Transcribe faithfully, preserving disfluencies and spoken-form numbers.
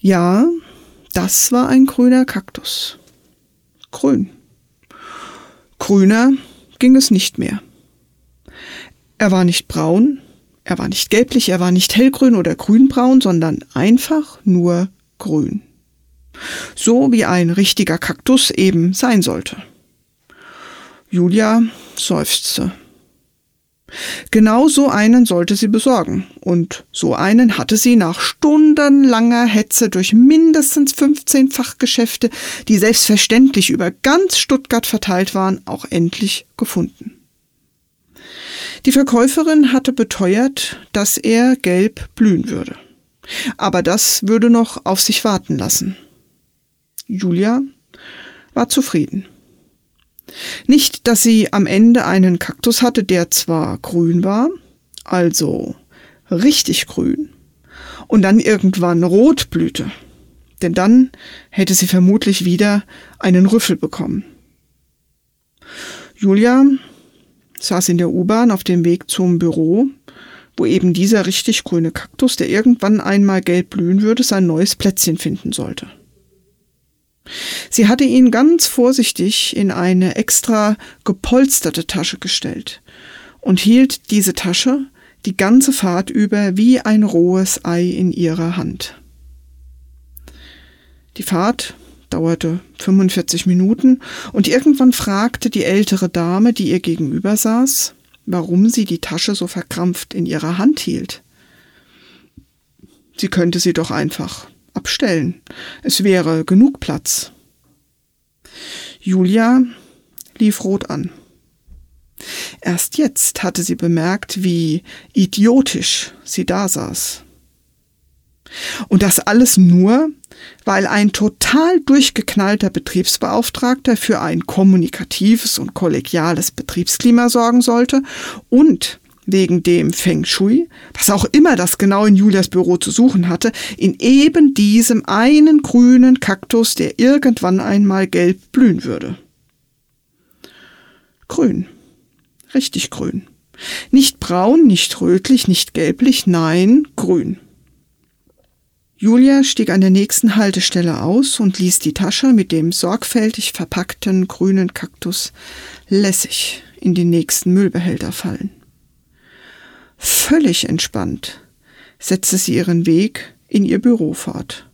Ja, das war ein grüner Kaktus. Grün. Grüner ging es nicht mehr. Er war nicht braun, er war nicht gelblich, er war nicht hellgrün oder grünbraun, sondern einfach nur grün. So wie ein richtiger Kaktus eben sein sollte. Julia seufzte. Genau so einen sollte sie besorgen. Und so einen hatte sie nach stundenlanger Hetze durch mindestens fünfzehn Fachgeschäfte, die selbstverständlich über ganz Stuttgart verteilt waren, auch endlich gefunden. Die Verkäuferin hatte beteuert, dass er gelb blühen würde. Aber das würde noch auf sich warten lassen. Julia war zufrieden. Nicht, dass sie am Ende einen Kaktus hatte, der zwar grün war, also richtig grün, und dann irgendwann rot blühte, denn dann hätte sie vermutlich wieder einen Rüffel bekommen. Julia saß in der U-Bahn auf dem Weg zum Büro, wo eben dieser richtig grüne Kaktus, der irgendwann einmal gelb blühen würde, sein neues Plätzchen finden sollte. Sie hatte ihn ganz vorsichtig in eine extra gepolsterte Tasche gestellt und hielt diese Tasche die ganze Fahrt über wie ein rohes Ei in ihrer Hand. Die Fahrt dauerte fünfundvierzig Minuten und irgendwann fragte die ältere Dame, die ihr gegenüber saß, warum sie die Tasche so verkrampft in ihrer Hand hielt. Sie könnte sie doch einfach abstellen. Es wäre genug Platz. Julia lief rot an. Erst jetzt hatte sie bemerkt, wie idiotisch sie da saß. Und das alles nur, weil ein total durchgeknallter Betriebsbeauftragter für ein kommunikatives und kollegiales Betriebsklima sorgen sollte und wegen dem Feng Shui, was auch immer das genau in Julias Büro zu suchen hatte, in eben diesem einen grünen Kaktus, der irgendwann einmal gelb blühen würde. Grün. Richtig grün. Nicht braun, nicht rötlich, nicht gelblich, nein, grün. Julia stieg an der nächsten Haltestelle aus und ließ die Tasche mit dem sorgfältig verpackten grünen Kaktus lässig in den nächsten Müllbehälter fallen. Völlig entspannt setzte sie ihren Weg in ihr Büro fort.